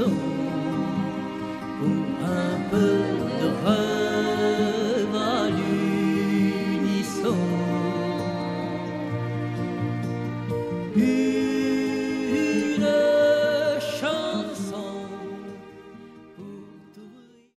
chanson pour un peu de rêve à l'unisson.